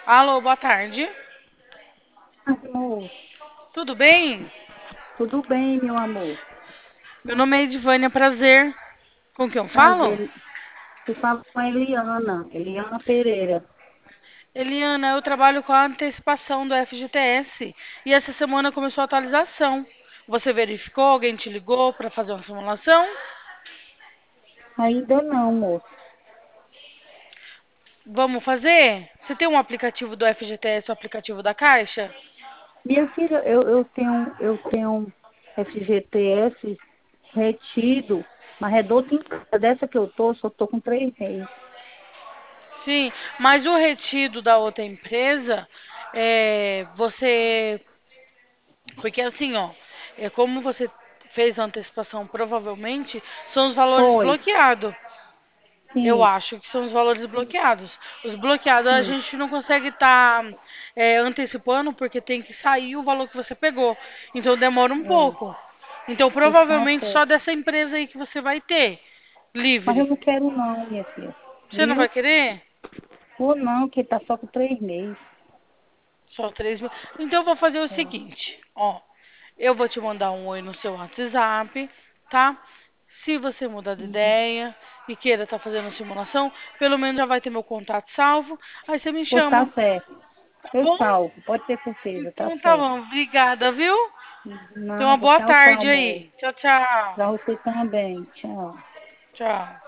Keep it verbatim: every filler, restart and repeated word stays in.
Alô, boa tarde. Amor, Tudo bem? tudo bem, meu amor? Meu nome é Edvânia, prazer. Com quem eu falo? Prazer. Tu fala com a Eliana, Eliana Pereira. Eliana, eu trabalho com a antecipação do F G T S e essa semana começou a atualização. Você verificou? Alguém te ligou para fazer uma simulação? Ainda não, moço. Vamos fazer? Você tem um aplicativo do F G T S, o aplicativo da Caixa? Minha filha, eu, eu tenho, eu tenho F G T S retido, mas é dor em casa. Dessa que eu tô, só tô com três meses. Sim, mas o retido da outra empresa, é, você. Porque assim, ó, é como você fez a antecipação, provavelmente são os valores Foi, bloqueados. Eu sim, acho que são os valores bloqueados. Os bloqueados a sim, gente não consegue estar antecipando porque tem que sair o valor que você pegou. Então demora um é, pouco. Então pois tá provavelmente só certo. dessa empresa aí que você vai ter Mas eu livre. não quero não, minha filha. Você não vai Viu? querer? Ou não, que tá só com três meses. Só três mil. Então eu vou fazer o É. seguinte, ó. Eu vou te mandar um oi no seu WhatsApp, tá? Se você mudar de Uhum. ideia e queira estar fazendo a simulação, pelo menos já vai ter meu contato salvo. Aí você me Pois tá chama, certo. tá Eu bom? salvo, pode ter certeza, tá Então tá certo. bom. Obrigada, viu? Tenha uma Nada, boa tchau, tchau, tarde amor. aí. Tchau, tchau. Pra você também, tchau. Tchau.